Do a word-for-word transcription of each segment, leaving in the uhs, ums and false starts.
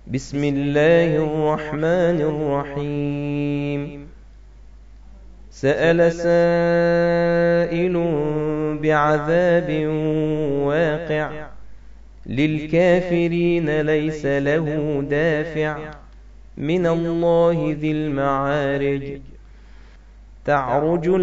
بسم الله الرحمن الرحيم. سأل سائل بعذاب واقع للكافرين ليس له دافع من الله ذي المعارج. تعرج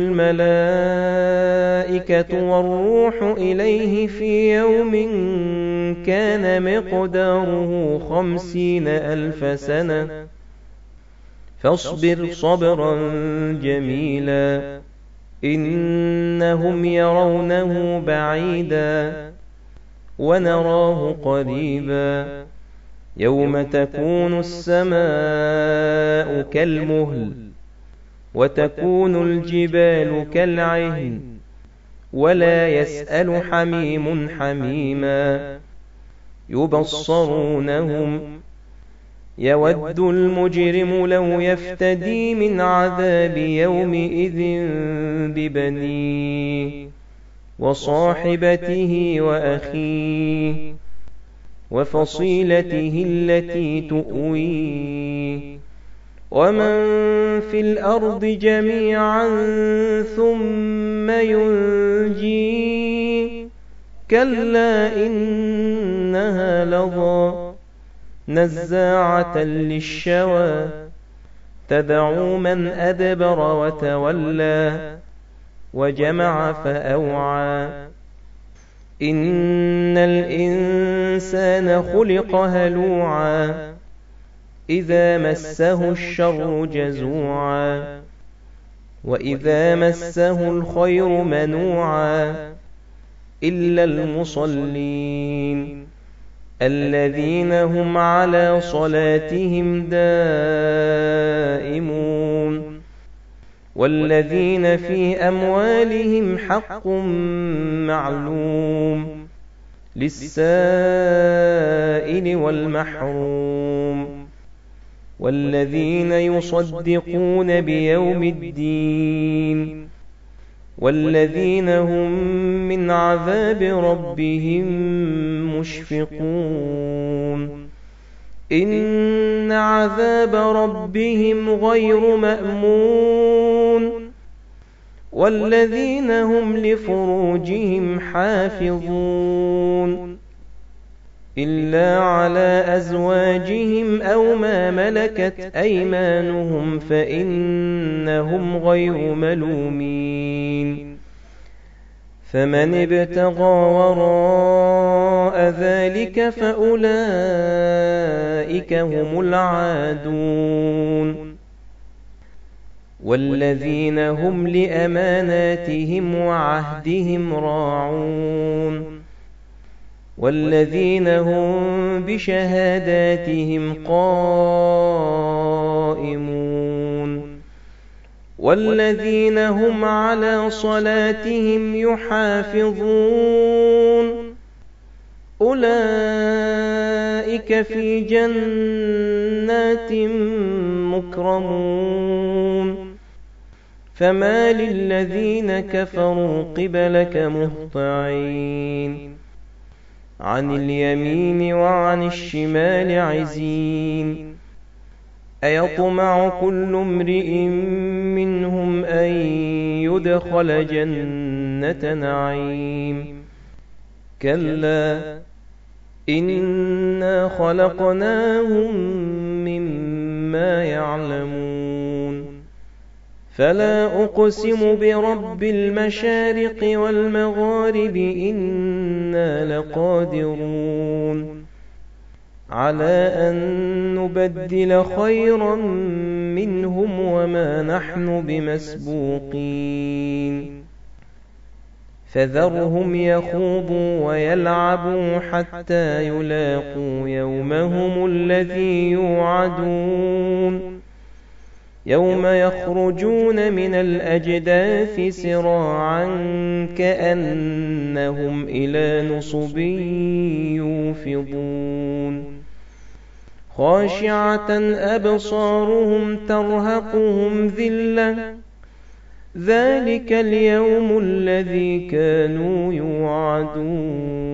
الملائكة والروح إليه في يوم كان مقداره خمسين ألف سنة فاصبر صبرا جميلا إنهم يرونه بعيدا ونراه قريبا يوم تكون السماء كالمهل وتكون الجبال كالعهن ولا يسأل حميم حميما يبصرونهم يود المجرم لو يفتدي من عذاب يومئذ ببنيه وصاحبته وأخيه وفصيلته التي تؤويه ومن في الأرض جميعا ثم ينجيه كلا إنها لظى نزاعة للشوى تدعو من أدبر وتولى وجمع فأوعى إن الإنسان خلق هلوعا إذا مسه الشر جزوعا وإذا مسه الخير منوعا إلا المصلين الذين هم على صلاتهم دائمون والذين في أموالهم حق معلوم للسائل والمحروم والذين يصدقون بيوم الدين والذين هم من عذاب ربهم مشفقون إن عذاب ربهم غير مأمون والذين هم لفروجهم حافظون إلا على أزواجهم أو ما ملكت أيمانهم فإنهم غير ملومين فمن ابتغى وراء ذلك فأولئك هم العادون والذين هم لأماناتهم وعهدهم راعون والذين هم بشهاداتهم قائمون والذين هم على صلاتهم يحافظون أولئك في جنات مكرمون فما للذين كفروا قبلك مهطعين عن اليمين وعن الشمال عزين أيطمع كل امرئ منهم أن يدخل جنة نعيم كلا إنا خلقناهم مما يعلمون فلا أقسم برب المشارق والمغارب إنا لقادرون على أن نبدل خيرا منهم وما نحن بمسبوقين فذرهم يخوضوا ويلعبوا حتى يلاقوا يومهم الذي يوعدون يوم يخرجون من الأجداث سراعا كأنهم إلى نصب يوفضون خاشعة أبصارهم ترهقهم ذلة ذلك اليوم الذي كانوا يوعدون